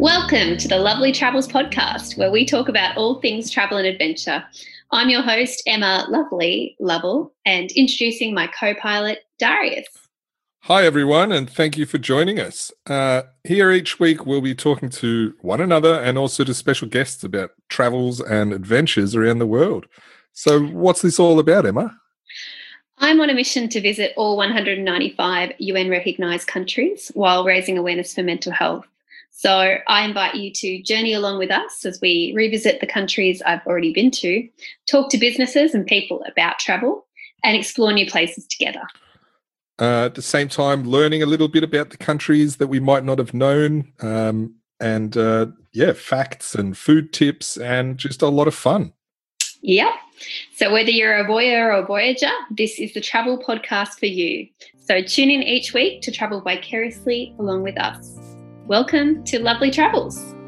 Welcome to the Lovely Travels podcast, where we talk about all things travel and adventure. I'm your host, Emma Lovely Lovell, and introducing my co-pilot, Darius. Hi, everyone, and thank you for joining us. Here each week, we'll be talking to one another and also to special guests about travels and adventures around the world. So what's this all about, Emma? I'm on a mission to visit all 195 UN-recognised countries while raising awareness for mental health. So I invite you to journey along with us as we revisit the countries I've already been to, talk to businesses and people about travel, and explore new places together. At the same time, learning a little bit about the countries that we might not have known, facts and food tips, and just a lot of fun. Yep. So whether you're a voyeur or voyager, this is the travel podcast for you. So tune in each week to travel vicariously along with us. Welcome to Lovely Travels.